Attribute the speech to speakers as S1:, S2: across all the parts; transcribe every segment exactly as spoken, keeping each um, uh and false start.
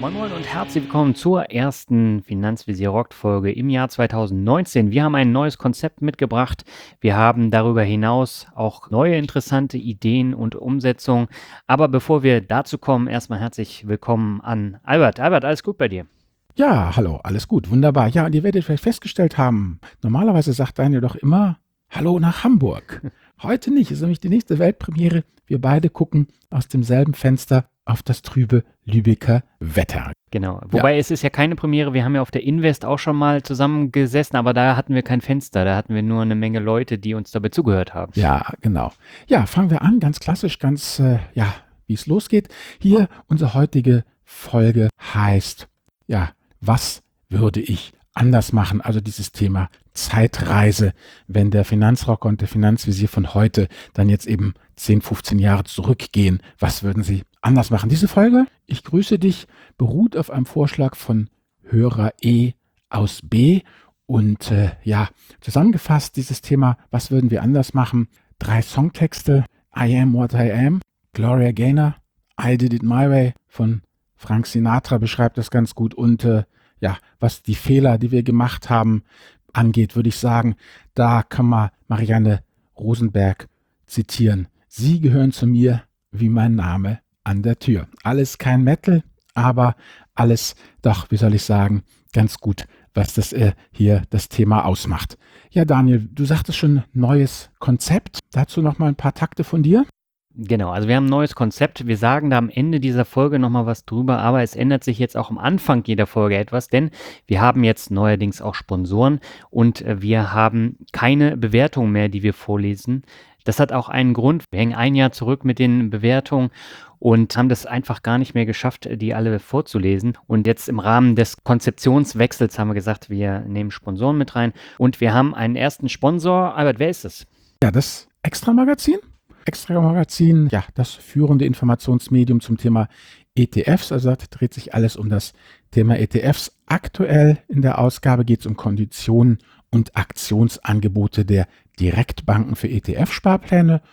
S1: Moin Moin und herzlich willkommen zur ersten Finanzvisier Rockt Folge im Jahr zweitausendneunzehn. Wir haben ein neues Konzept mitgebracht. Wir haben darüber hinaus auch neue interessante Ideen und Umsetzungen. Aber bevor wir dazu kommen, erstmal herzlich willkommen an Albert. Albert, alles gut bei dir?
S2: Ja, hallo, alles gut, wunderbar. Ja, und ihr werdet vielleicht festgestellt haben, normalerweise sagt Daniel doch immer Hallo nach Hamburg. Heute nicht, ist nämlich die nächste Weltpremiere. Wir beide gucken aus demselben Fenster auf das trübe Lübecker Wetter.
S1: Genau, wobei es ist ja keine Premiere, wir haben ja auf der Invest auch schon mal zusammengesessen, aber da hatten wir kein Fenster, da hatten wir nur eine Menge Leute, die uns dabei zugehört haben.
S2: Ja, genau. Ja, fangen wir an, ganz klassisch, ganz, äh, ja, wie es losgeht. Hier, unsere heutige Folge heißt, ja, was würde ich anders machen? Also dieses Thema Zeitreise, wenn der Finanzrocker und der Finanzvisier von heute dann jetzt eben zehn, fünfzehn Jahre zurückgehen, was würden sie anders machen? Diese Folge, ich grüße dich, beruht auf einem Vorschlag von Hörer E aus B und äh, ja, zusammengefasst dieses Thema, was würden wir anders machen? Drei Songtexte, I Am What I Am, Gloria Gaynor, I Did It My Way von Frank Sinatra beschreibt das ganz gut und äh, ja, was die Fehler, die wir gemacht haben, angeht, würde ich sagen, da kann man Marianne Rosenberg zitieren. Sie gehören zu mir wie mein Name an der Tür. Alles kein Metal, aber alles doch, wie soll ich sagen, ganz gut, was das äh, hier das Thema ausmacht. Ja, Daniel, du sagtest schon neues Konzept. Dazu noch mal ein paar Takte von dir.
S1: Genau, also wir haben ein neues Konzept. Wir sagen da am Ende dieser Folge nochmal was drüber, aber es ändert sich jetzt auch am Anfang jeder Folge etwas, denn wir haben jetzt neuerdings auch Sponsoren und wir haben keine Bewertungen mehr, die wir vorlesen. Das hat auch einen Grund. Wir hängen ein Jahr zurück mit den Bewertungen und haben das einfach gar nicht mehr geschafft, die alle vorzulesen. Und jetzt im Rahmen des Konzeptionswechsels haben wir gesagt, wir nehmen Sponsoren mit rein und wir haben einen ersten Sponsor. Albert, wer ist das?
S2: Ja, das Extra-Magazin. Extra-Magazin, ja, das führende Informationsmedium zum Thema E T Fs. Also da dreht sich alles um das Thema E T Fs. Aktuell in der Ausgabe geht es um Konditionen und Aktionsangebote der Direktbanken für E T F-Sparpläne.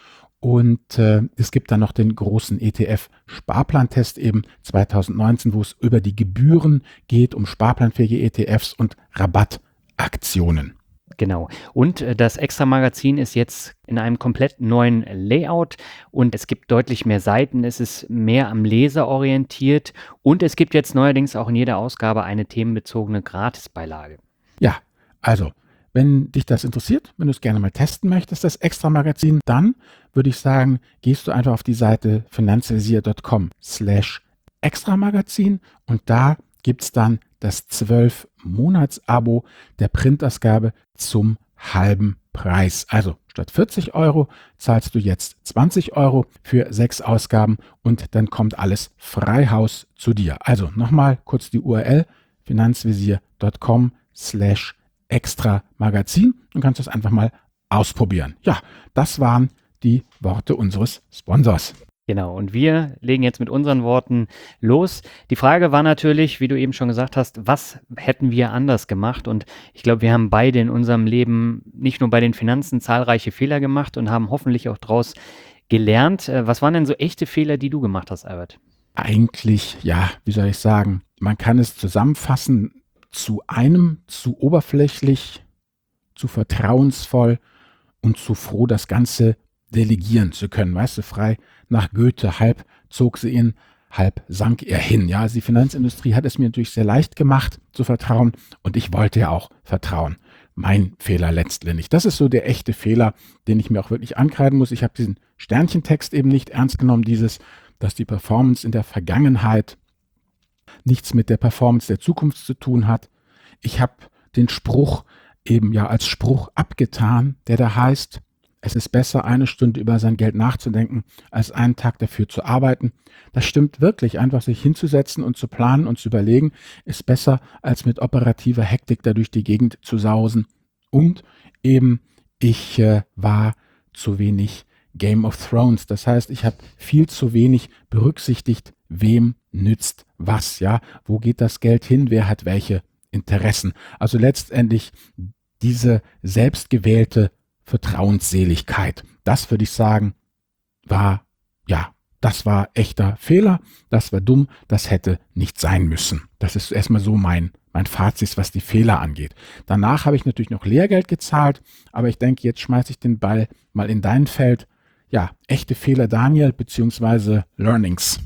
S2: Und äh, es gibt dann noch den großen E T F-Sparplantest eben zweitausendneunzehn, wo es über die Gebühren geht, um sparplanfähige E T Fs und Rabattaktionen.
S1: Genau. Und äh, das Extra-Magazin ist jetzt in einem komplett neuen Layout und es gibt deutlich mehr Seiten. Es ist mehr am Leser orientiert und es gibt jetzt neuerdings auch in jeder Ausgabe eine themenbezogene Gratisbeilage.
S2: Ja, also, wenn dich das interessiert, wenn du es gerne mal testen möchtest, das Extra-Magazin, dann würde ich sagen, gehst du einfach auf die Seite finanzvisier punkt com slash Extra-Magazin und da gibt es dann das zwölf-Monats-Abo der Printausgabe zum halben Preis. Also statt vierzig Euro zahlst du jetzt zwanzig Euro für sechs Ausgaben und dann kommt alles frei Haus zu dir. Also nochmal kurz die U R L finanzvisier punkt com slash Extra Magazin und kannst das einfach mal ausprobieren. Ja, das waren die Worte unseres Sponsors.
S1: Genau, und wir legen jetzt mit unseren Worten los. Die Frage war natürlich, wie du eben schon gesagt hast, was hätten wir anders gemacht? Und ich glaube, wir haben beide in unserem Leben nicht nur bei den Finanzen zahlreiche Fehler gemacht und haben hoffentlich auch daraus gelernt. Was waren denn so echte Fehler, die du gemacht hast, Albert?
S2: Eigentlich, ja, wie soll ich sagen, man kann es zusammenfassen zu einem, zu oberflächlich, zu vertrauensvoll und zu froh, das Ganze delegieren zu können, weißt du, frei nach Goethe, halb zog sie ihn, halb sank er hin. Ja, also die Finanzindustrie hat es mir natürlich sehr leicht gemacht zu vertrauen und ich wollte ja auch vertrauen. Mein Fehler letztendlich. Das ist so der echte Fehler, den ich mir auch wirklich ankreiden muss. Ich habe diesen Sternchentext eben nicht ernst genommen, dieses, dass die Performance in der Vergangenheit nichts mit der Performance der Zukunft zu tun hat. Ich habe den Spruch eben ja als Spruch abgetan, der da heißt, es ist besser, eine Stunde über sein Geld nachzudenken, als einen Tag dafür zu arbeiten. Das stimmt wirklich. Einfach sich hinzusetzen und zu planen und zu überlegen, ist besser, als mit operativer Hektik da durch die Gegend zu sausen. Und eben, ich äh, war zu wenig Game of Thrones. Das heißt, ich habe viel zu wenig berücksichtigt, wem nützt was. Ja, wo geht das Geld hin? Wer hat welche Interessen? Also letztendlich diese selbstgewählte Vertrauensseligkeit. Das würde ich sagen, war ja das war echter Fehler, das war dumm, das hätte nicht sein müssen. Das ist erstmal so mein, mein Fazit, was die Fehler angeht. Danach habe ich natürlich noch Lehrgeld gezahlt, aber ich denke, jetzt schmeiße ich den Ball mal in dein Feld. Ja, echte Fehler, Daniel, beziehungsweise Learnings.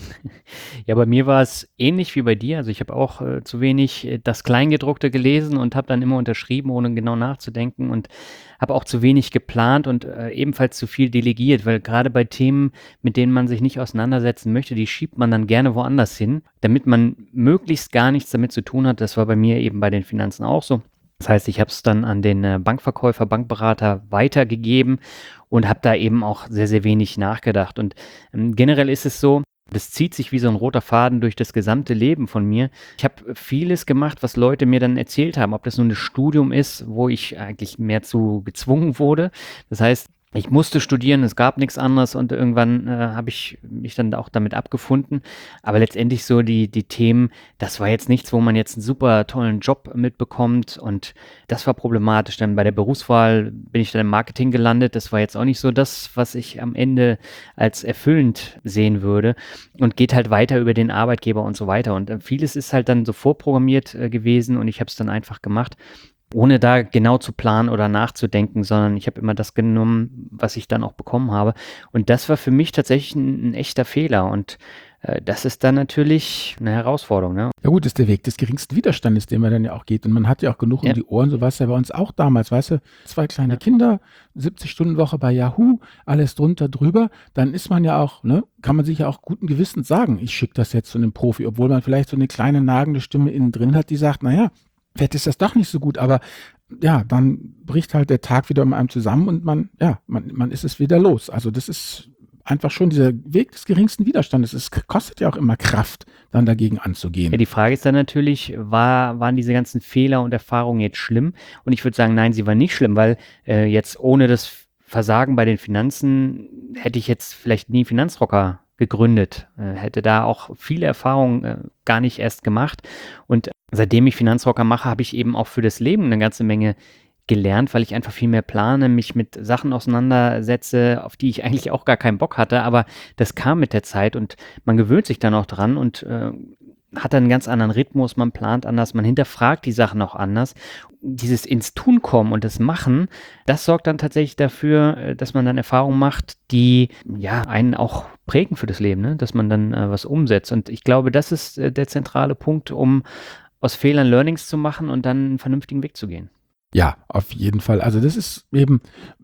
S1: Ja, bei mir war es ähnlich wie bei dir. Also ich habe auch äh, zu wenig äh, das Kleingedruckte gelesen und habe dann immer unterschrieben, ohne genau nachzudenken und habe auch zu wenig geplant und äh, ebenfalls zu viel delegiert, weil gerade bei Themen, mit denen man sich nicht auseinandersetzen möchte, die schiebt man dann gerne woanders hin, damit man möglichst gar nichts damit zu tun hat. Das war bei mir eben bei den Finanzen auch so. Das heißt, ich habe es dann an den äh, Bankverkäufer, Bankberater weitergegeben und habe da eben auch sehr, sehr wenig nachgedacht. Und ähm, generell ist es so, das zieht sich wie so ein roter Faden durch das gesamte Leben von mir. Ich habe vieles gemacht, was Leute mir dann erzählt haben, ob das nun ein Studium ist, wo ich eigentlich mehr zu gezwungen wurde. Das heißt, ich musste studieren, es gab nichts anderes und irgendwann äh, habe ich mich dann auch damit abgefunden. Aber letztendlich so die, die Themen, das war jetzt nichts, wo man jetzt einen super tollen Job mitbekommt und das war problematisch. Dann bei der Berufswahl bin ich dann im Marketing gelandet. Das war jetzt auch nicht so das, was ich am Ende als erfüllend sehen würde und geht halt weiter über den Arbeitgeber und so weiter. Und äh, vieles ist halt dann so vorprogrammiert äh, gewesen und ich habe es dann einfach gemacht, ohne da genau zu planen oder nachzudenken, sondern ich habe immer das genommen, was ich dann auch bekommen habe. Und das war für mich tatsächlich ein, ein echter Fehler. Und äh, das ist dann natürlich eine Herausforderung. Ne?
S2: Ja gut, das ist der Weg des geringsten Widerstandes, den man dann ja auch geht. Und man hat ja auch genug
S1: Ja.
S2: um die Ohren, so war es ja bei uns auch damals, weißt du, zwei kleine
S1: Ja.
S2: Kinder, siebzig Stunden Woche bei Yahoo, alles drunter, drüber, dann ist man ja auch, ne, kann man sich ja auch guten Gewissens sagen, ich schicke das jetzt zu einem Profi, obwohl man vielleicht so eine kleine nagende Stimme innen drin hat, die sagt, naja, vielleicht ist das doch nicht so gut, aber ja, dann bricht halt der Tag wieder um einem zusammen und man, ja, man, man ist es wieder los. Also das ist einfach schon dieser Weg des geringsten Widerstandes. Es kostet ja auch immer Kraft, dann dagegen anzugehen.
S1: Ja, die Frage ist dann natürlich, war, waren diese ganzen Fehler und Erfahrungen jetzt schlimm? Und ich würde sagen, nein, sie waren nicht schlimm, weil äh, jetzt ohne das Versagen bei den Finanzen hätte ich jetzt vielleicht nie Finanzrocker gegründet, äh, hätte da auch viele Erfahrungen äh, gar nicht erst gemacht. Und seitdem ich Finanzrocker mache, habe ich eben auch für das Leben eine ganze Menge gelernt, weil ich einfach viel mehr plane, mich mit Sachen auseinandersetze, auf die ich eigentlich auch gar keinen Bock hatte, aber das kam mit der Zeit und man gewöhnt sich dann auch dran und äh, hat dann einen ganz anderen Rhythmus, man plant anders, man hinterfragt die Sachen auch anders. Dieses ins Tun kommen und das Machen, das sorgt dann tatsächlich dafür, äh, dass man dann Erfahrungen macht, die ja einen auch prägen für das Leben, ne? Dass man dann äh, was umsetzt. Und ich glaube, das ist äh, der zentrale Punkt, um aus Fehlern Learnings zu machen und dann einen vernünftigen Weg zu gehen.
S2: Ja, auf jeden Fall. Also das ist eben,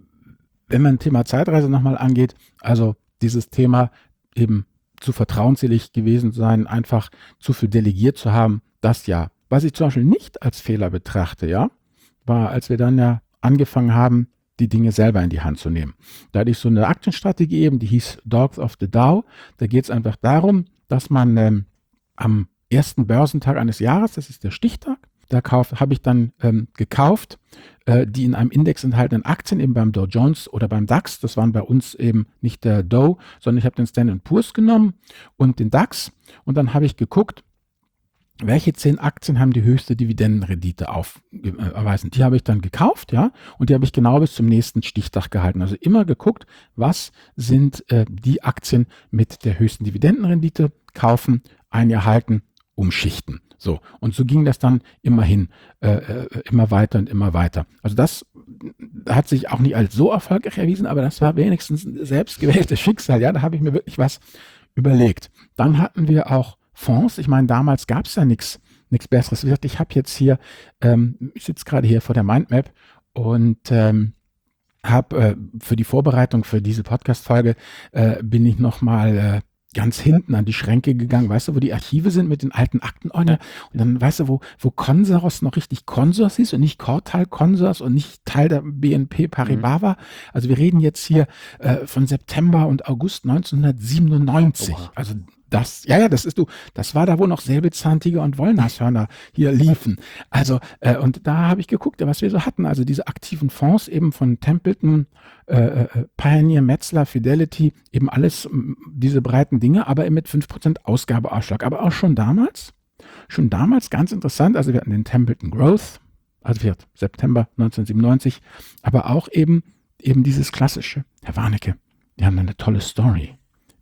S2: wenn man Thema Zeitreise nochmal angeht, also dieses Thema eben zu vertrauensselig gewesen sein, einfach zu viel delegiert zu haben, das ja. Was ich zum Beispiel nicht als Fehler betrachte, ja, war, als wir dann ja angefangen haben, die Dinge selber in die Hand zu nehmen. Da hatte ich so eine Aktienstrategie eben, die hieß Dogs of the Dow. Da geht es einfach darum, dass man ähm, am ersten Börsentag eines Jahres, das ist der Stichtag, da habe ich dann ähm, gekauft, äh, die in einem Index enthaltenen Aktien, eben beim Dow Jones oder beim DAX. Das waren bei uns eben nicht der Dow, sondern ich habe den Standard and Poor's genommen und den DAX. Und dann habe ich geguckt, welche zehn Aktien haben die höchste Dividendenrendite aufweisen. Die habe ich dann gekauft, ja, und die habe ich genau bis zum nächsten Stichtag gehalten. Also immer geguckt, was sind äh, die Aktien mit der höchsten Dividendenrendite, kaufen, ein Jahr halten, umschichten. So, und so ging das dann immerhin, äh, immer weiter und immer weiter. Also das hat sich auch nicht als so erfolgreich erwiesen, aber das war wenigstens ein selbstgewähltes Schicksal. Ja, da habe ich mir wirklich was überlegt. Dann hatten wir auch Fonds. Ich meine, damals gab es ja nichts nichts Besseres. Wie gesagt, ich habe jetzt hier, ähm, ich sitze gerade hier vor der Mindmap und ähm, habe äh, für die Vorbereitung für diese Podcast-Folge äh, bin ich nochmal äh, ganz hinten an die Schränke gegangen, weißt du, wo die Archive sind mit den alten Aktenordner und dann weißt du, wo, wo Consoros noch richtig Consors ist und nicht Cortal Consors und nicht Teil der B N P Paribas war. Also wir reden jetzt hier äh, von September und August neunzehnhundertsiebenundneunzig. Oha. Also das, ja, ja, das ist du, das war da, wo noch Säbelzahntiger und Wollnashörner hier liefen. Also, äh, und da habe ich geguckt, was wir so hatten. Also diese aktiven Fonds eben von Templeton, äh, Pioneer, Metzler, Fidelity, eben alles diese breiten Dinge, aber eben mit fünf Prozent Ausgabeausschlag. Aber auch schon damals, schon damals ganz interessant, also wir hatten den Templeton Growth, also wir hatten September neunzehnhundertsiebenundneunzig, aber auch eben, eben dieses klassische, Herr Warnecke, wir haben eine tolle Story.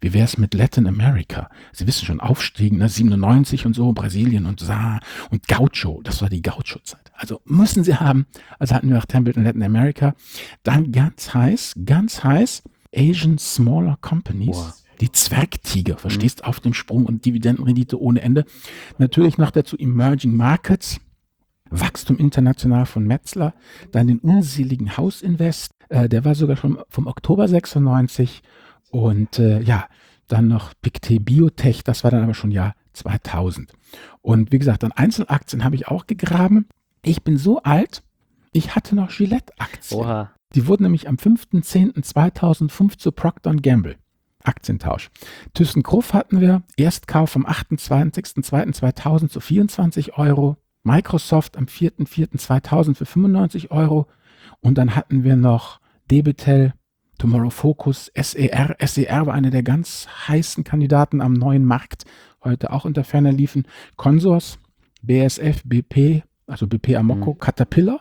S2: Wie wäre es mit Latin America? Sie wissen schon, Aufstiegen, ne? siebenundneunzig und so, Brasilien und Sa und Gaucho, das war die Gaucho-Zeit. Also müssen Sie haben. Also hatten wir auch Templeton Latin America. Dann ganz heiß, ganz heiß, Asian Smaller Companies.
S1: Boah.
S2: Die Zwergtiger, verstehst, mhm. auf dem Sprung und Dividendenrendite ohne Ende. Natürlich noch dazu Emerging Markets, Wachstum international von Metzler, dann den unseligen Hausinvest, äh, der war sogar schon vom Oktober sechsundneunzig und äh, ja, dann noch Pictet Biotech, das war dann aber schon Jahr zweitausend. Und wie gesagt, an Einzelaktien habe ich auch gegraben. Ich bin so alt, ich hatte noch Gillette-Aktien.
S1: Oha.
S2: Die wurden nämlich am fünften zehnten zweitausendfünf zu Procter und Gamble. Aktientausch. ThyssenKrupp hatten wir, Erstkauf am achtundzwanzigsten zweiten zweitausend zu vierundzwanzig Euro. Microsoft am vierten vierten zweitausend für fünfundneunzig Euro. Und dann hatten wir noch Debitel, Tomorrow Focus, S E R. S E R war einer der ganz heißen Kandidaten am neuen Markt, heute auch unter ferner liefen. Consors, B A S F, B P, also B P Amoco, mhm. Caterpillar,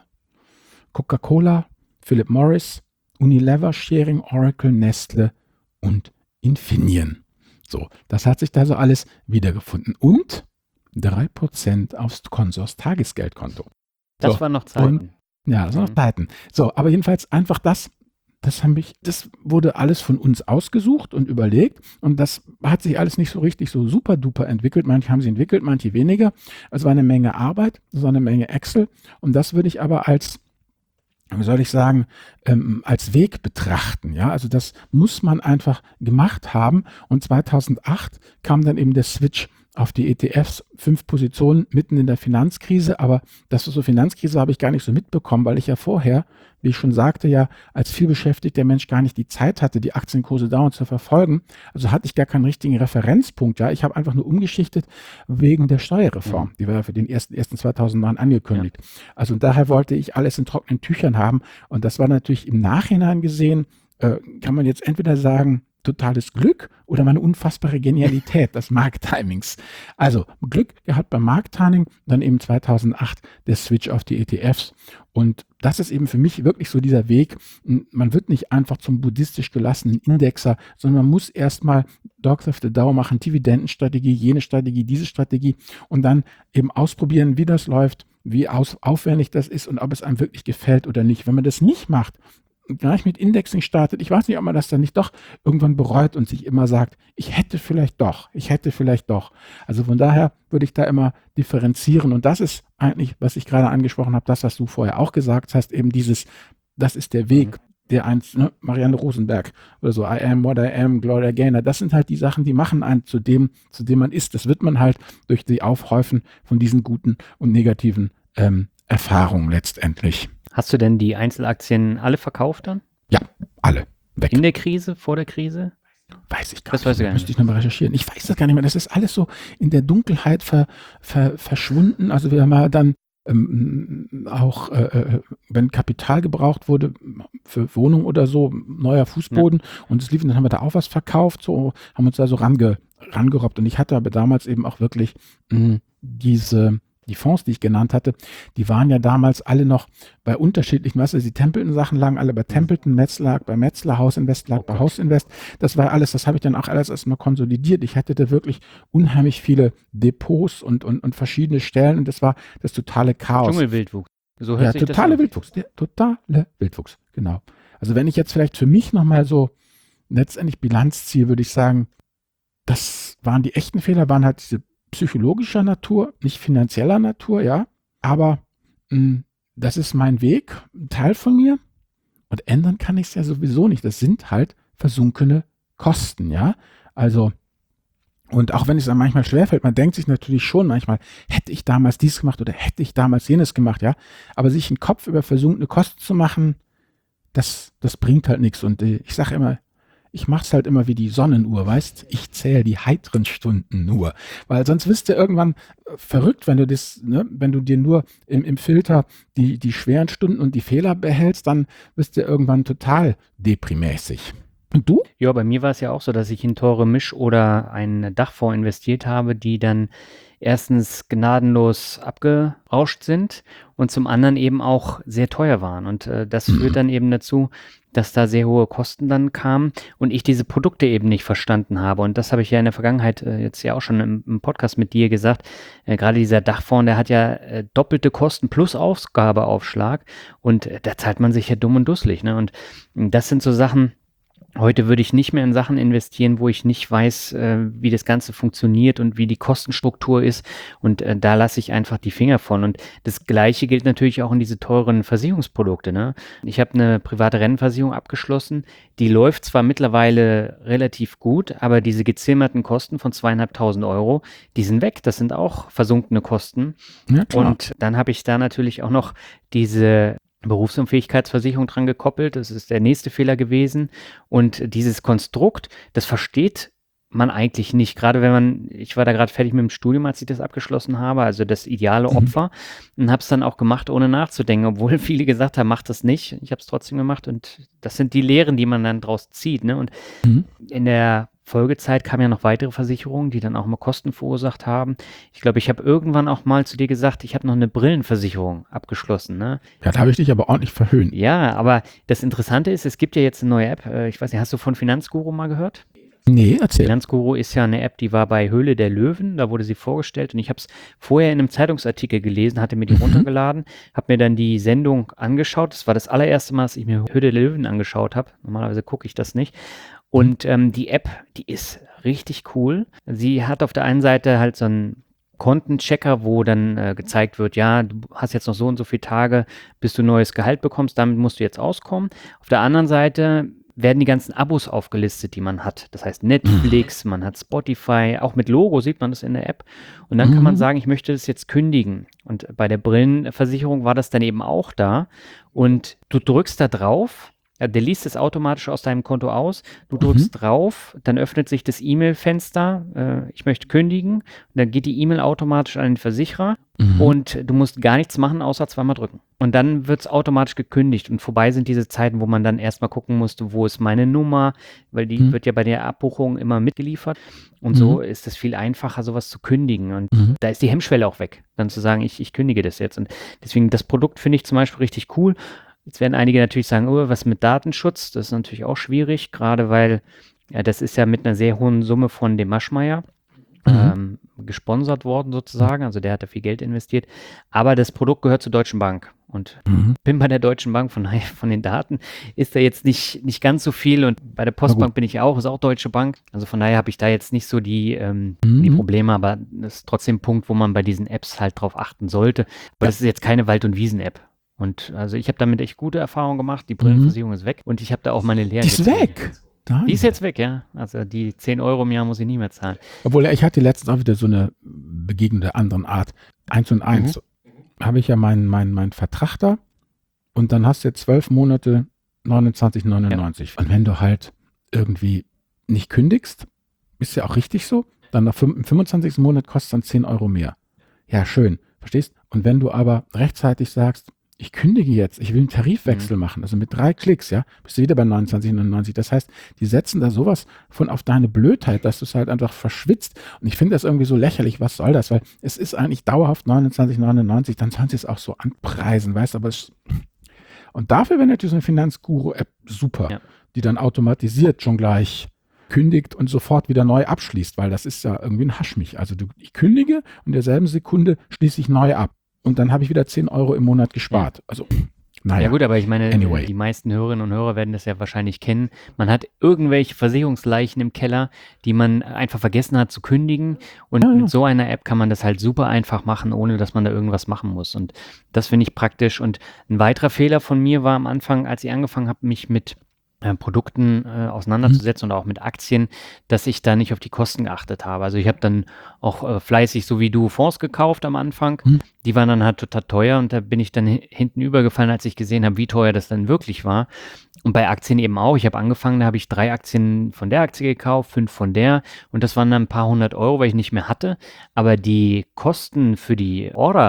S2: Coca-Cola, Philip Morris, Unilever, Schering, Oracle, Nestle und Infineon. So, das hat sich da so alles wiedergefunden. Und drei Prozent aufs Consors Tagesgeldkonto.
S1: Das
S2: so,
S1: waren noch Zeiten.
S2: Und, ja, das waren noch Zeiten. So, aber jedenfalls einfach das, das haben ich, das wurde alles von uns ausgesucht und überlegt und das hat sich alles nicht so richtig so super duper entwickelt. Manche haben sie entwickelt, manche weniger. Es war eine Menge Arbeit, es war eine Menge Excel und das würde ich aber als wie soll ich sagen, ähm, als Weg betrachten. Ja, also das muss man einfach gemacht haben. Und zweitausendacht kam dann eben der Switch auf die E T Fs, fünf Positionen mitten in der Finanzkrise. Aber das so Finanzkrise habe ich gar nicht so mitbekommen, weil ich ja vorher, wie ich schon sagte, ja als vielbeschäftigter Mensch gar nicht die Zeit hatte, die Aktienkurse dauernd zu verfolgen. Also hatte ich gar keinen richtigen Referenzpunkt. Ja, ich habe einfach nur umgeschichtet wegen der Steuerreform. Die war ja für den ersten ersten zweitausendneun angekündigt. Ja. Also daher wollte ich alles in trockenen Tüchern haben. Und das war natürlich im Nachhinein gesehen, äh, kann man jetzt entweder sagen, totales Glück oder meine unfassbare Genialität des Markttimings. Also Glück gehabt beim Markttiming, dann eben zweitausendacht der Switch auf die E T Fs. Und das ist eben für mich wirklich so dieser Weg. Man wird nicht einfach zum buddhistisch gelassenen Indexer, sondern man muss erstmal Dogs of the Dow machen, Dividendenstrategie, jene Strategie, diese Strategie und dann eben ausprobieren, wie das läuft, wie aus, aufwendig das ist und ob es einem wirklich gefällt oder nicht. Wenn man das nicht macht, gleich mit Indexing startet, ich weiß nicht, ob man das dann nicht doch irgendwann bereut und sich immer sagt, ich hätte vielleicht doch, ich hätte vielleicht doch. Also von daher würde ich da immer differenzieren und das ist eigentlich, was ich gerade angesprochen habe, das, was du vorher auch gesagt hast, eben dieses, das ist der Weg, der eins, ne, Marianne Rosenberg oder so, I am what I am, Gloria Gaynor, das sind halt die Sachen, die machen einen zu dem, zu dem man ist. Das wird man halt durch die Aufhäufen von diesen guten und negativen ähm, Erfahrungen letztendlich.
S1: Hast du denn die Einzelaktien alle verkauft dann?
S2: Ja, alle. Weg.
S1: In der Krise, vor der Krise?
S2: Weiß ich gar
S1: das
S2: nicht.
S1: Weiß ich gar
S2: Müsste
S1: nicht.
S2: ich nochmal recherchieren. Ich weiß das gar nicht mehr. Das ist alles so in der Dunkelheit ver, ver, verschwunden. Also wir haben ja dann ähm, auch, äh, wenn Kapital gebraucht wurde für Wohnung oder so, neuer Fußboden ja. und es lief, dann haben wir da auch was verkauft, so haben uns da so range, rangerobbt. Und ich hatte aber damals eben auch wirklich mh, diese Die Fonds, die ich genannt hatte, die waren ja damals alle noch bei unterschiedlichen, weißt du, die Templeton-Sachen lagen alle bei Templeton, Metz lag bei Metzler, Hausinvest lag bei Hausinvest. Das war alles, das habe ich dann auch alles erstmal konsolidiert. Ich hatte da wirklich unheimlich viele Depots und, und, und verschiedene Stellen und das war das totale Chaos.
S1: Dschungelwildwuchs. So hört
S2: ja,
S1: sich
S2: totale
S1: das an.
S2: Wildwuchs. Der totale Wildwuchs, genau. Also wenn ich jetzt vielleicht für mich nochmal so letztendlich Bilanz ziehe, würde ich sagen, das waren die echten Fehler, waren halt diese psychologischer Natur, nicht finanzieller Natur, ja, aber mh, das ist mein Weg, ein Teil von mir und ändern kann ich es ja sowieso nicht. Das sind halt versunkene Kosten, ja, also und auch wenn es dann manchmal schwerfällt, man denkt sich natürlich schon manchmal, hätte ich damals dies gemacht oder hätte ich damals jenes gemacht, ja, aber sich einen Kopf über versunkene Kosten zu machen, das, das bringt halt nichts und äh, ich sage immer, ich mache es halt immer wie die Sonnenuhr, weißt? Ich zähle die heiteren Stunden nur. Weil sonst wirst du irgendwann verrückt, wenn du das, ne, wenn du dir nur im, im Filter die, die schweren Stunden und die Fehler behältst, dann wirst du irgendwann total deprimäßig. Und du?
S1: Ja, bei mir war es ja auch so, dass ich in teure Misch- oder einen Dachfonds investiert habe, die dann erstens gnadenlos abgerauscht sind und zum anderen eben auch sehr teuer waren. Und äh, das
S2: Mhm.
S1: führt dann eben dazu, dass da sehr hohe Kosten dann kamen und ich diese Produkte eben nicht verstanden habe. Und das habe ich ja in der Vergangenheit äh, jetzt ja auch schon im, im Podcast mit dir gesagt. Äh, gerade dieser Dachfonds, der hat ja äh, doppelte Kosten plus Ausgabeaufschlag und äh, da zahlt man sich ja dumm und dusselig. Ne? Und äh, das sind so Sachen. Heute würde ich nicht mehr in Sachen investieren, wo ich nicht weiß, äh, wie das Ganze funktioniert und wie die Kostenstruktur ist. Und äh, da lasse ich einfach die Finger von. Und das Gleiche gilt natürlich auch in diese teuren Versicherungsprodukte. Ne? Ich habe eine private Rennversicherung abgeschlossen. Die läuft zwar mittlerweile relativ gut, aber diese gezimmerten Kosten von zweieinhalbtausend Euro, die sind weg. Das sind auch versunkene Kosten.
S2: Ja, klar.
S1: Und dann habe ich da natürlich auch noch diese Berufsunfähigkeitsversicherung dran gekoppelt. Das ist der nächste Fehler gewesen. Und dieses Konstrukt, das versteht man eigentlich nicht. Gerade wenn man, ich war da gerade fertig mit dem Studium, als ich das abgeschlossen habe, also das ideale Opfer, mhm. und habe es dann auch gemacht, ohne nachzudenken, obwohl viele gesagt haben, mach das nicht. Ich habe es trotzdem gemacht und das sind die Lehren, die man dann draus zieht. Ne? Und mhm. in der Folgezeit kamen ja noch weitere Versicherungen, die dann auch mal Kosten verursacht haben. Ich glaube, ich habe irgendwann auch mal zu dir gesagt, ich habe noch eine Brillenversicherung abgeschlossen. Ne?
S2: Ja, da habe ich dich aber ordentlich verhöhnt.
S1: Ja, aber das Interessante ist, es gibt ja jetzt eine neue App. Ich weiß nicht, hast du von Finanzguru mal gehört?
S2: Nee, erzähl.
S1: Finanzguru ist ja eine App, die war bei Höhle der Löwen, da wurde sie vorgestellt und ich habe es vorher in einem Zeitungsartikel gelesen, hatte mir die mhm. runtergeladen, habe mir dann die Sendung angeschaut. Das war das allererste Mal, dass ich mir Höhle der Löwen angeschaut habe. Normalerweise gucke ich das nicht. Und ähm, die App, die ist richtig cool. Sie hat auf der einen Seite halt so einen Kontenchecker, wo dann äh, gezeigt wird, ja, du hast jetzt noch so und so viele Tage, bis du neues Gehalt bekommst, damit musst du jetzt auskommen. Auf der anderen Seite werden die ganzen Abos aufgelistet, die man hat. Das heißt Netflix, man hat Spotify, auch mit Logo sieht man das in der App. Und dann mhm. kann man sagen, ich möchte das jetzt kündigen. Und bei der Brillenversicherung war das dann eben auch da. Und du drückst da drauf, der liest es automatisch aus deinem Konto aus. Du drückst mhm. drauf, dann öffnet sich das E-Mail-Fenster. Äh, ich möchte kündigen. Und dann geht die E-Mail automatisch an den Versicherer. Mhm. Und du musst gar nichts machen, außer zweimal drücken. Und dann wird es automatisch gekündigt. Und vorbei sind diese Zeiten, wo man dann erstmal gucken musste, wo ist meine Nummer, weil die mhm. wird ja bei der Abbuchung immer mitgeliefert. Und mhm. so ist es viel einfacher, sowas zu kündigen. Und mhm. da ist die Hemmschwelle auch weg, dann zu sagen, ich, ich kündige das jetzt. Und deswegen, das Produkt finde ich zum Beispiel richtig cool. Jetzt werden einige natürlich sagen, oh, was mit Datenschutz? Das ist natürlich auch schwierig, gerade weil ja, das ist ja mit einer sehr hohen Summe von dem Maschmeyer mhm. ähm, gesponsert worden sozusagen. Also der hat da viel Geld investiert. Aber das Produkt gehört zur Deutschen Bank. Und mhm. bin bei der Deutschen Bank, von, von den Daten ist da jetzt nicht, nicht ganz so viel. Und bei der Postbank bin ich auch, ist auch Deutsche Bank. Also von daher habe ich da jetzt nicht so die, ähm, mhm. die Probleme. Aber das ist trotzdem ein Punkt, wo man bei diesen Apps halt drauf achten sollte. Aber das ist jetzt keine Wald- und Wiesen-App. Und also ich habe damit echt gute Erfahrungen gemacht. Die Brillenversicherung mhm. ist weg und ich habe da auch meine Lehren.
S2: Die ist weg?
S1: Die ist jetzt weg, ja. Also die zehn Euro im Jahr muss ich nie mehr zahlen.
S2: Obwohl, ich hatte letztens auch wieder so eine Begegnung der anderen Art. Eins und eins. Mhm. Habe ich ja meinen mein, mein Vertrag da und dann hast du jetzt zwölf Monate neunundzwanzig neunundneunzig. Ja. Und wenn du halt irgendwie nicht kündigst, ist ja auch richtig so, dann nach im fünfundzwanzigsten Monat kostet es dann zehn Euro mehr. Ja, schön. Verstehst? Und wenn du aber rechtzeitig sagst, ich kündige jetzt, ich will einen Tarifwechsel mhm. machen, also mit drei Klicks, ja, bist du wieder bei neunundzwanzig neunundneunzig. Das heißt, die setzen da sowas von auf deine Blödheit, dass du es halt einfach verschwitzt. Und ich finde das irgendwie so lächerlich, was soll das? Weil es ist eigentlich dauerhaft neunundzwanzig neunundneunzig, dann sollen sie es auch so anpreisen, weißt du, aber es und dafür wäre natürlich so eine Finanzguru-App super, ja. die dann automatisiert schon gleich kündigt und sofort wieder neu abschließt, weil das ist ja irgendwie ein Haschmich. Also du, ich kündige und in derselben Sekunde schließe ich neu ab. Und dann habe ich wieder zehn Euro im Monat gespart. Also, naja.
S1: Ja gut, aber ich meine,
S2: anyway.
S1: Die meisten Hörerinnen und Hörer werden das ja wahrscheinlich kennen. Man hat irgendwelche Versicherungsleichen im Keller, die man einfach vergessen hat zu kündigen. Und ja, ja. mit so einer App kann man das halt super einfach machen, ohne dass man da irgendwas machen muss. Und das finde ich praktisch. Und ein weiterer Fehler von mir war am Anfang, als ich angefangen habe, mich mit äh, Produkten äh, auseinanderzusetzen mhm. und auch mit Aktien, dass ich da nicht auf die Kosten geachtet habe. Also ich habe dann auch äh, fleißig, so wie du, Fonds gekauft am Anfang. Mhm. Die waren dann halt total teuer und da bin ich dann h- hinten übergefallen, als ich gesehen habe, wie teuer das dann wirklich war. Und bei Aktien eben auch. Ich habe angefangen, da habe ich drei Aktien von der Aktie gekauft, fünf von der und das waren dann ein paar hundert Euro, weil ich nicht mehr hatte. Aber die Kosten für die Order,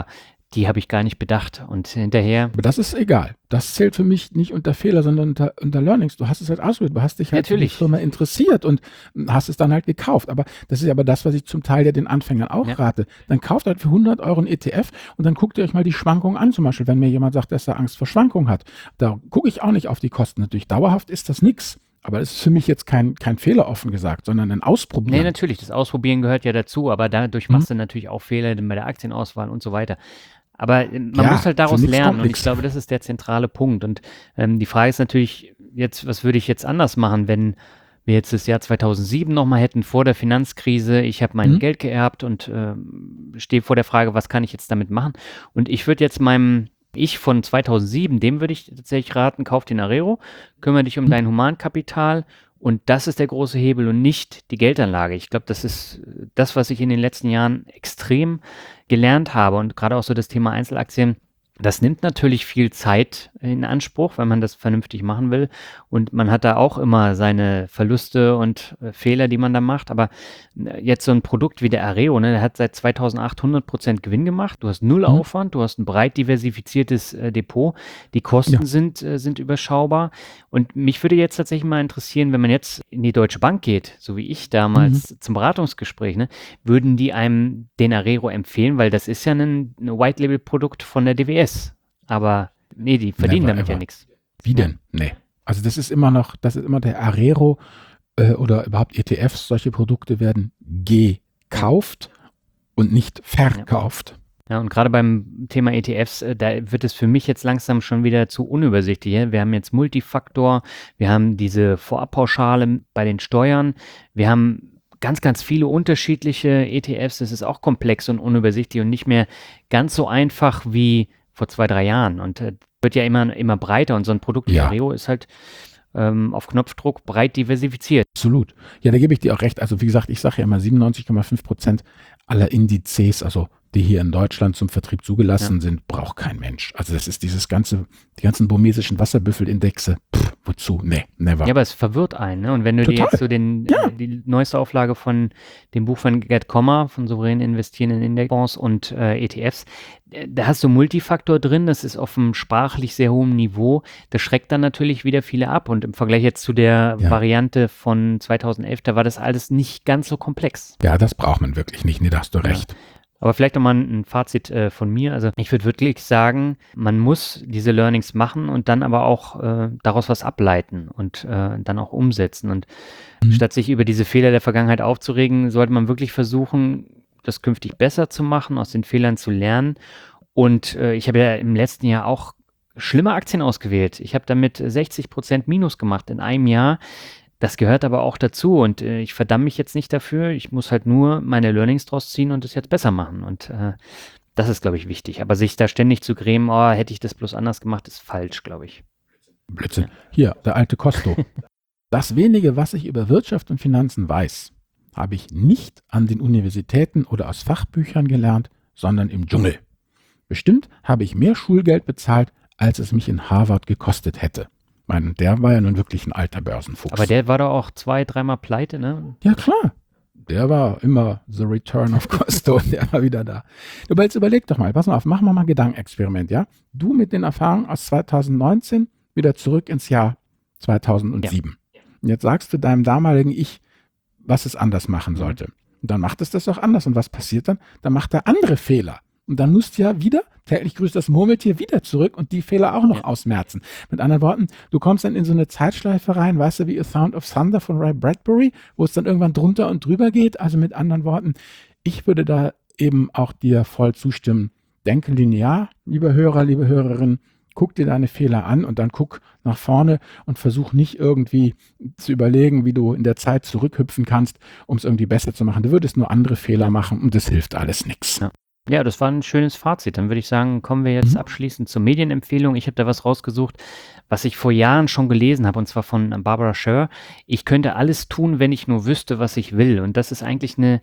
S1: die habe ich gar nicht bedacht. Und hinterher,
S2: Aber das ist egal. Das zählt für mich nicht unter Fehler, sondern unter, unter Learnings. Du hast es halt ausprobiert, du hast dich halt für die
S1: natürlich,
S2: Firma interessiert und hast es dann halt gekauft. Aber das ist aber das, was ich zum Teil ja den Anfängern auch
S1: ja,
S2: rate. Dann kauft halt für hundert Euro ein E T F und dann guckt ihr euch mal die Schwankungen an. Zum Beispiel, wenn mir jemand sagt, dass er Angst vor Schwankungen hat. Da gucke ich auch nicht auf die Kosten. Natürlich, dauerhaft ist das nichts. Aber es ist für mich jetzt kein, kein Fehler, offen gesagt, sondern ein
S1: nee,
S2: Ausprobieren.
S1: natürlich, das Ausprobieren gehört ja dazu, aber dadurch
S2: Mhm.
S1: machst du natürlich auch Fehler bei der Aktienauswahl und so weiter. Aber äh, man
S2: Ja,
S1: muss halt
S2: für
S1: daraus
S2: nichts
S1: lernen
S2: kommt
S1: und ich
S2: nichts.
S1: glaube, das ist der zentrale Punkt. Und ähm, die Frage ist natürlich jetzt, was würde ich jetzt anders machen, wenn wir jetzt das Jahr zweitausendsieben nochmal hätten, vor der Finanzkrise. Ich habe mein
S2: Mhm.
S1: Geld geerbt und ähm, stehe vor der Frage, was kann ich jetzt damit machen? Und ich würde jetzt meinem Ich von zweitausendsieben, dem würde ich tatsächlich raten, kauf den Arero, kümmere dich um
S2: Mhm.
S1: dein Humankapital und das ist der große Hebel und nicht die Geldanlage. Ich glaube, das ist äh, das, was ich in den letzten Jahren extrem gelernt habe und gerade auch so das Thema Einzelaktien. Das nimmt natürlich viel Zeit in Anspruch, wenn man das vernünftig machen will. Und man hat da auch immer seine Verluste und äh, Fehler, die man da macht. Aber äh, jetzt so ein Produkt wie der Areo, ne, der hat seit zweitausendacht hundert Prozent Gewinn gemacht. Du hast null
S2: Mhm.
S1: Aufwand, du hast ein breit diversifiziertes äh, Depot. Die Kosten
S2: Ja.
S1: sind, äh, sind überschaubar. Und mich würde jetzt tatsächlich mal interessieren, wenn man jetzt in die Deutsche Bank geht, so wie ich
S2: Mhm.
S1: damals zum Beratungsgespräch, ne, würden die einem den Arero empfehlen, weil das ist ja ein, ein White-Label-Produkt von der D W S. Aber nee, die verdienen
S2: Never
S1: damit ja
S2: ever.
S1: nichts.
S2: Wie
S1: Ja,
S2: denn? Nee. Also das ist immer noch, das ist immer der Arero äh, oder überhaupt E T Fs, solche Produkte werden
S1: ja,
S2: gekauft und nicht
S1: ja.
S2: verkauft.
S1: Ja, und gerade beim Thema E T Fs, äh, da wird es für mich jetzt langsam schon wieder zu unübersichtlich. Ja? Wir haben jetzt Multifaktor, wir haben diese Vorabpauschale bei den Steuern, wir haben ganz, ganz viele unterschiedliche E T Fs. Das ist auch komplex und unübersichtlich und nicht mehr ganz so einfach wie vor zwei, drei Jahren. Und äh, wird ja immer, immer breiter und so ein Produkt wie
S2: Ja,
S1: Areo ist halt ähm, auf Knopfdruck breit diversifiziert.
S2: absolut. Ja, da gebe ich dir auch recht. Also wie gesagt, ich sage ja immer, siebenundneunzig Komma fünf Prozent aller Indizes, also die hier in Deutschland zum Vertrieb
S1: Ja.
S2: zugelassen sind, braucht kein Mensch. Also das ist dieses ganze, die ganzen burmesischen Wasserbüffelindexe. Pff, wozu? Nee,
S1: Ja,
S2: never.
S1: aber es verwirrt einen, ne? Und wenn du dir
S2: Total.
S1: jetzt so den,
S2: Ja.
S1: äh, die neueste Auflage von dem Buch von Gerd Kommer, von souverän investieren in Indexfonds und äh, E T Fs, äh, da hast du Multifaktor drin, das ist auf einem sprachlich sehr hohen Niveau. Das schreckt dann natürlich wieder viele ab. Und im Vergleich jetzt zu der
S2: Ja.
S1: Variante von zweitausendelf, da war das alles nicht ganz so komplex.
S2: Ja, das braucht man wirklich nicht. Nee, da hast du
S1: Ja.
S2: recht.
S1: Aber vielleicht nochmal ein ein Fazit äh, von mir. Also ich würde wirklich sagen, man muss diese Learnings machen und dann aber auch äh, daraus was ableiten und äh, dann auch umsetzen. Und
S2: Mhm.
S1: statt sich über diese Fehler der Vergangenheit aufzuregen, sollte man wirklich versuchen, das künftig besser zu machen, aus den Fehlern zu lernen. Und äh, ich habe ja im letzten Jahr auch schlimme Aktien ausgewählt. Ich habe damit sechzig Prozent Minus gemacht in einem Jahr. Das gehört aber auch dazu und äh, ich verdamme mich jetzt nicht dafür. Ich muss halt nur meine Learnings draus ziehen und es jetzt besser machen. Und äh, das ist, glaube ich, wichtig. Aber sich da ständig zu grämen, oh, hätte ich das bloß anders gemacht, ist falsch, glaube ich.
S2: Blödsinn.
S1: Ja.
S2: Hier, der alte Costo. Das wenige, was ich über Wirtschaft und Finanzen weiß, habe ich nicht an den Universitäten oder aus Fachbüchern gelernt, sondern im Dschungel. Bestimmt habe ich mehr Schulgeld bezahlt, als es mich in Harvard gekostet hätte. Ich meine, der war ja nun wirklich ein alter Börsenfuchs.
S1: Aber der war doch auch zwei, dreimal pleite, ne?
S2: Ja, klar. Der war immer the return of Costo. Der war wieder da. Aber jetzt überleg doch mal, pass mal auf, machen wir mal ein Gedankenexperiment, ja? Du mit den Erfahrungen aus zweitausendneunzehn wieder zurück ins Jahr zweitausendsieben. Und jetzt sagst du deinem damaligen Ich, was es anders machen
S1: Mhm.
S2: sollte. Und dann macht es das auch anders. Und was passiert dann? Dann macht er andere Fehler. Und dann musst du ja wieder, täglich grüßt das Murmeltier, wieder zurück und die Fehler auch noch
S1: Ja.
S2: ausmerzen. Mit anderen Worten, du kommst dann in so eine Zeitschleife rein, weißt du, wie A Sound of Thunder von Ray Bradbury, wo es dann irgendwann drunter und drüber geht. Also mit anderen Worten, ich würde da eben auch dir voll zustimmen. Denke linear, lieber Hörer, liebe Hörerin, guck dir deine Fehler an und dann guck nach vorne und versuch nicht irgendwie zu überlegen, wie du in der Zeit zurückhüpfen kannst, um es irgendwie besser zu machen. Du würdest nur andere Fehler machen und das hilft alles nichts.
S1: Ja. Ja, das war ein schönes Fazit. Dann würde ich sagen, kommen wir jetzt
S2: Mhm.
S1: abschließend zur Medienempfehlung. Ich habe da was rausgesucht, was ich vor Jahren schon gelesen habe, und zwar von Barbara Sher. Ich könnte alles tun, wenn ich nur wüsste, was ich will. Und das ist eigentlich eine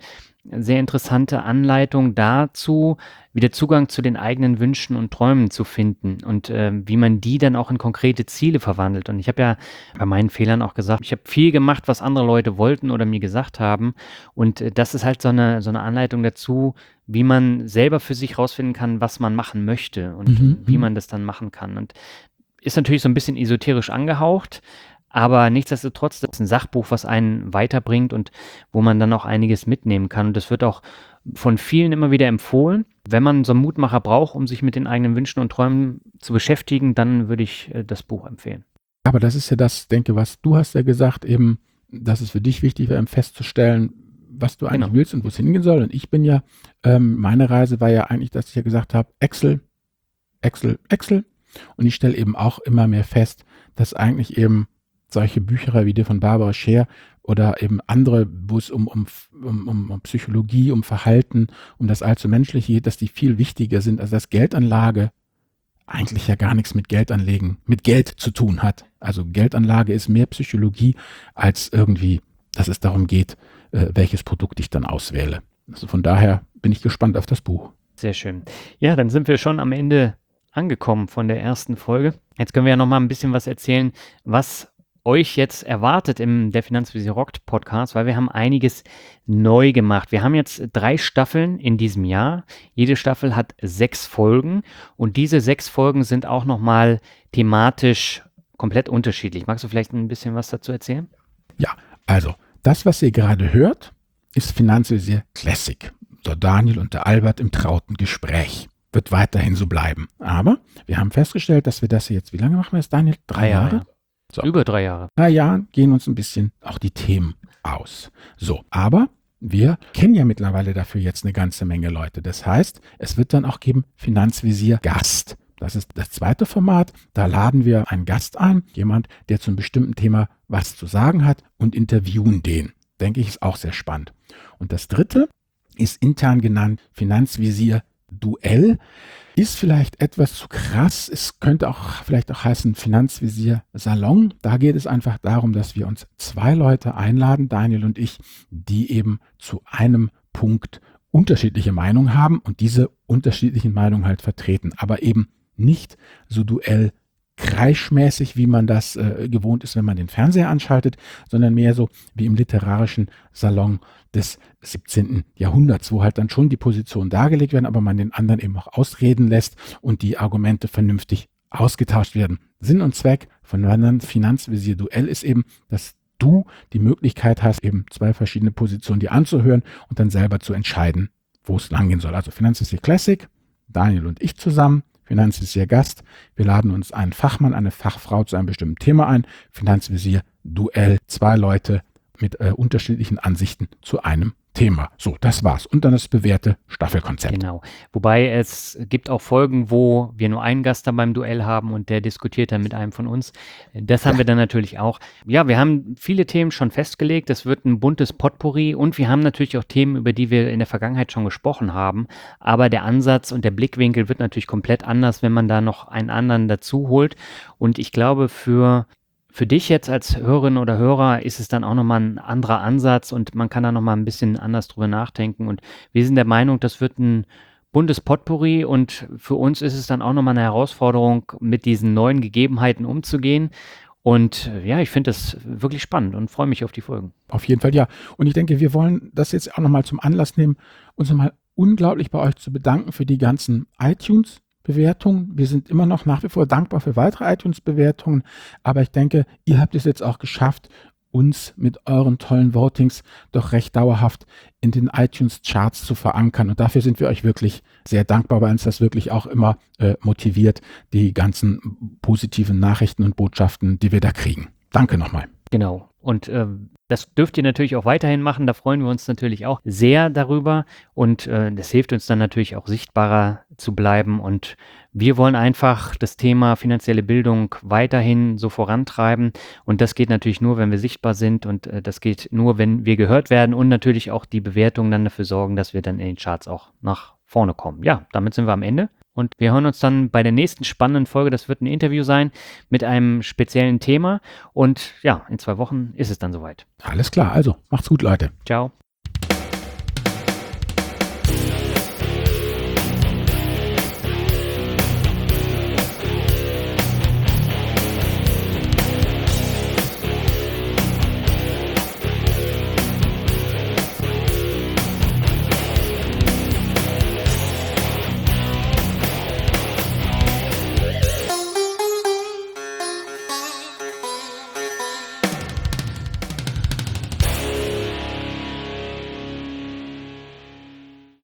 S1: sehr interessante Anleitung dazu, wieder Zugang zu den eigenen Wünschen und Träumen zu finden und äh, wie man die dann auch in konkrete Ziele verwandelt. Und ich habe ja bei meinen Fehlern auch gesagt, ich habe viel gemacht, was andere Leute wollten oder mir gesagt haben. Und äh, das ist halt so eine, so eine Anleitung dazu, wie man selber für sich rausfinden kann, was man machen möchte und
S2: Mhm,
S1: wie
S2: mhm.
S1: man das dann machen kann. Und ist natürlich so ein bisschen esoterisch angehaucht, aber nichtsdestotrotz, das ist ein Sachbuch, was einen weiterbringt und wo man dann auch einiges mitnehmen kann. Und das wird auch von vielen immer wieder empfohlen. Wenn man so einen Mutmacher braucht, um sich mit den eigenen Wünschen und Träumen zu beschäftigen, dann würde ich äh, das Buch empfehlen.
S2: Aber das ist ja das, denke, was du hast ja gesagt, eben, dass es für dich wichtig wäre, festzustellen, was du eigentlich
S1: Genau.
S2: willst und wo es hingehen soll. Und ich bin ja, ähm, meine Reise war ja eigentlich, dass ich ja gesagt habe, Excel, Excel, Excel. Und ich stelle eben auch immer mehr fest, dass eigentlich eben solche Bücher wie die von Barbara Scher oder eben andere, wo es um, um, um, um Psychologie, um Verhalten, um das allzu Menschliche geht, dass die viel wichtiger sind, also dass Geldanlage eigentlich ja gar nichts mit Geldanlegen, mit Geld zu tun hat. Also Geldanlage ist mehr Psychologie als irgendwie, dass es darum geht, äh, welches Produkt ich dann auswähle. Also von daher bin ich gespannt auf das Buch.
S1: Sehr schön. Ja, dann sind wir schon am Ende angekommen von der ersten Folge. Jetzt können wir ja noch mal ein bisschen was erzählen, was euch jetzt erwartet im Der Finanzvisier rockt Podcast, weil wir haben einiges neu gemacht. Wir haben jetzt drei Staffeln in diesem Jahr. Jede Staffel hat sechs Folgen und diese sechs Folgen sind auch noch mal thematisch komplett unterschiedlich. Magst du vielleicht ein bisschen was dazu erzählen?
S2: Ja, also das, was ihr gerade hört, ist Finanzvisier Classic. Der Daniel und der Albert im trauten Gespräch. Wird weiterhin so bleiben. Aber wir haben festgestellt, dass wir das jetzt, wie lange machen wir das, Daniel? Drei Jahre?
S1: Ja. So. Über drei Jahre.
S2: Drei Jahren gehen uns ein bisschen auch die Themen aus. So, aber wir kennen ja mittlerweile dafür jetzt eine ganze Menge Leute. Das heißt, es wird dann auch geben Finanzvisier Gast. Das ist das zweite Format. Da laden wir einen Gast ein, jemand, der zu einem bestimmten Thema was zu sagen hat und interviewen den. Denke ich, ist auch sehr spannend. Und das dritte ist intern genannt Finanzvisier Duell. Ist vielleicht etwas zu krass. Es könnte auch vielleicht auch heißen Finanzvisier Salon. Da geht es einfach darum, dass wir uns zwei Leute einladen, Daniel und ich, die eben zu einem Punkt unterschiedliche Meinungen haben und diese unterschiedlichen Meinungen halt vertreten. Aber eben nicht so Duell kreischmäßig, wie man das äh, gewohnt ist, wenn man den Fernseher anschaltet, sondern mehr so wie im literarischen Salon des siebzehnten Jahrhunderts, wo halt dann schon die Positionen dargelegt werden, aber man den anderen eben auch ausreden lässt und die Argumente vernünftig ausgetauscht werden. Sinn und Zweck von einem Finanzvisier Duell ist eben, dass du die Möglichkeit hast, eben zwei verschiedene Positionen dir anzuhören und dann selber zu entscheiden, wo es langgehen soll. Also Finanzvisier Classic, Daniel und ich zusammen, Finanzvisier Gast. Wir laden uns einen Fachmann, eine Fachfrau zu einem bestimmten Thema ein. Finanzvisier Duell, zwei Leute mit äh, unterschiedlichen Ansichten zu einem Thema. So, das war's. Und dann das bewährte Staffelkonzept.
S1: Genau. Wobei es gibt auch Folgen, wo wir nur einen Gast dann beim Duell haben und der diskutiert dann mit einem von uns. Das haben ja. wir dann natürlich auch. Ja, wir haben viele Themen schon festgelegt. Das wird ein buntes Potpourri und wir haben natürlich auch Themen, über die wir in der Vergangenheit schon gesprochen haben. Aber der Ansatz und der Blickwinkel wird natürlich komplett anders, wenn man da noch einen anderen dazu holt. Und ich glaube, für Für dich jetzt als Hörerin oder Hörer ist es dann auch nochmal ein anderer Ansatz und man kann da nochmal ein bisschen anders drüber nachdenken. Und wir sind der Meinung, das wird ein buntes Potpourri und für uns ist es dann auch nochmal eine Herausforderung, mit diesen neuen Gegebenheiten umzugehen. Und ja, ich finde das wirklich spannend und freue mich auf die Folgen.
S2: Auf jeden Fall, ja. Und ich denke, wir wollen das jetzt auch nochmal zum Anlass nehmen, uns nochmal unglaublich bei euch zu bedanken für die ganzen iTunes Bewertungen. Wir sind immer noch nach wie vor dankbar für weitere iTunes-Bewertungen, aber ich denke, ihr habt es jetzt auch geschafft, uns mit euren tollen Votings doch recht dauerhaft in den iTunes-Charts zu verankern und dafür sind wir euch wirklich sehr dankbar, weil uns das wirklich auch immer äh, motiviert, die ganzen positiven Nachrichten und Botschaften, die wir da kriegen. Danke nochmal.
S1: Genau. Und äh, das dürft ihr natürlich auch weiterhin machen. Da freuen wir uns natürlich auch sehr darüber. Und äh, das hilft uns dann natürlich auch sichtbarer zu bleiben. Und wir wollen einfach das Thema finanzielle Bildung weiterhin so vorantreiben. Und das geht natürlich nur, wenn wir sichtbar sind. Und äh, das geht nur, wenn wir gehört werden. Und natürlich auch die Bewertungen dann dafür sorgen, dass wir dann in den Charts auch nach vorne kommen. Ja, damit sind wir am Ende. Und wir hören uns dann bei der nächsten spannenden Folge. Das wird ein Interview sein mit einem speziellen Thema. Und ja, in zwei Wochen ist es dann soweit.
S2: Alles klar, also macht's gut, Leute.
S1: Ciao.